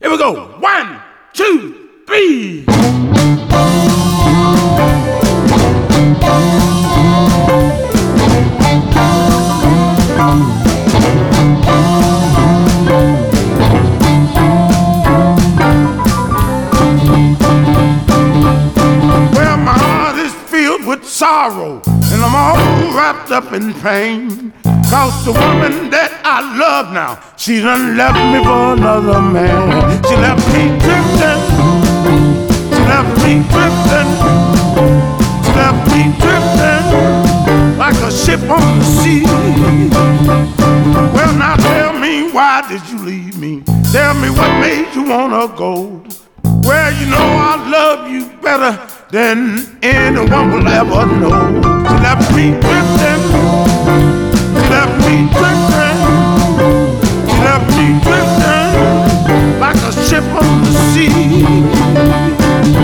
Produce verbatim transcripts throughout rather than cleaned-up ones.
Here we go. One, two, three. Well, my heart is filled with sorrow, and I'm all wrapped up in pain. Cause the woman that I love now, she done left me for another man. She left me drifting, she left me drifting, she left me drifting like a ship on the sea. Well, now tell me, why did you leave me? Tell me what made you wanna go. Well, you know I love you better than anyone will ever know. She left me drifting, she left me drifting, she left me drifting like a ship on the sea.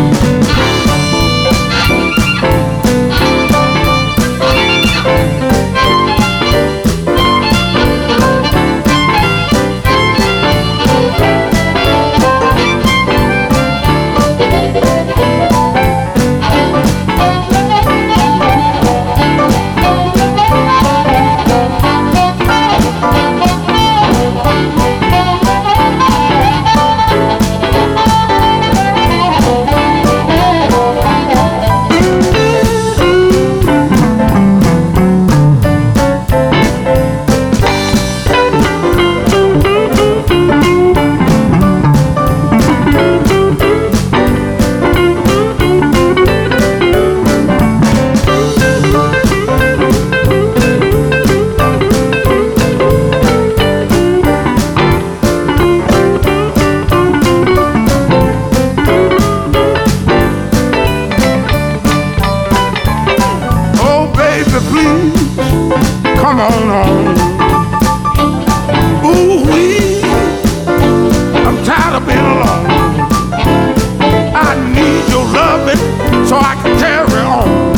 Come on home. Ooh-wee, I'm tired of being alone. I need your loving so I can carry on.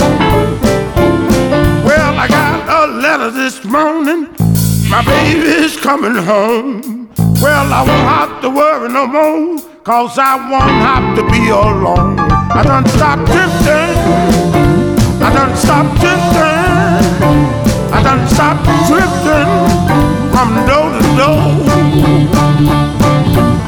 Well, I got a letter this morning. My baby's coming home. Well, I won't have to worry no more, cause I won't have to be alone. I done stopped drifting, I done stopped drifting, I done stopped drifting from door to door.